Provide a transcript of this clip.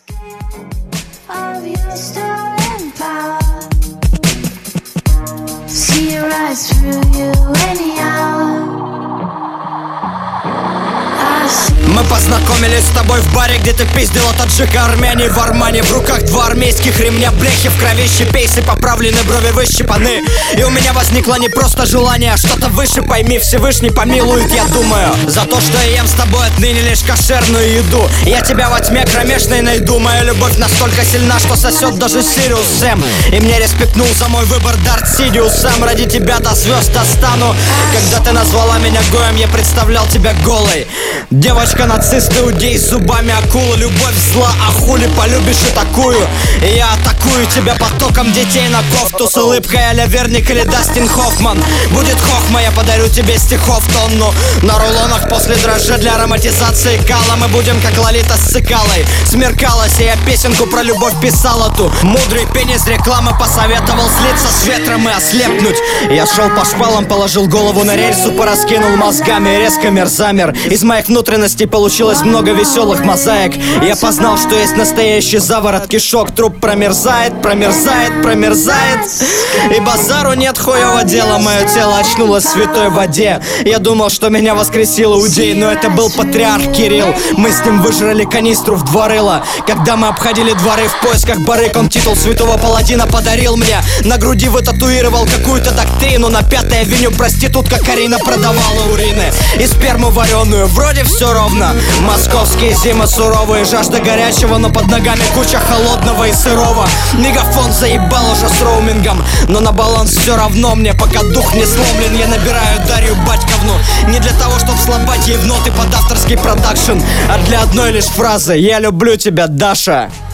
of your stolen power. See right through you any hour. Мы познакомились с тобой в баре, где ты пиздила таджика, армяне в Армане. В руках два армейских ремня, бляхи в крови, щепейсы поправлены, брови выщипаны. И у меня возникло не просто желание, а что-то выше, пойми, Всевышний помилует, я думаю. За то, что я ем с тобой отныне лишь кошерную еду. Я тебя во тьме кромешной найду. Моя любовь настолько сильна, что сосет даже Сириус Сэм. И мне респектнул за мой выбор Дарт Сидиус сам. Ради тебя до звезд достану. Когда ты назвала меня Гоем, я представлял тебя голой. Девочка-нацист, иудей с зубами акулы. Любовь зла, а хули полюбишь и такую. И я атакую тебя потоком детей на кофту. С улыбкой а-ля Верник или Дастин Хоффман. Будет хохма, я подарю тебе стихов тонну. На рулонах после дрожжа для ароматизации кала. Мы будем как Лолита с Цикалой. Смеркалась, и я песенку про любовь писала ту. Мудрый пенис рекламы посоветовал слиться с ветром и ослепнуть. Я шел по шпалам, положил голову на рельсу, пораскинул мозгами и резко замер. Из моих внутренностей получилось много веселых мозаик. Я познал, что есть настоящий заворот кишок. Труп промерзает, промерзает, промерзает. И базару нет хуёво дела. Мое тело очнулось в святой воде. Я думал, что меня воскресил иудей, но это был патриарх Кирилл. Мы с ним выжрали канистру в 2 рыла. Когда мы обходили дворы в поисках барыг, он титул святого паладина подарил мне. На груди вытатуировал какую-то доктрину. На 5-й авеню проститутка Карина продавала урины и сперму вареную, вроде все ровно. Московские зимы суровые, жажда горячего, но под ногами куча холодного и сырого. Мегафон заебал уже с роумингом, но на баланс все равно мне, пока дух не сломлен. Я набираю Дарью Батьковну не для того, чтобы слабать ей в ноты под авторский продакшн, а для одной лишь фразы: я люблю тебя, Даша.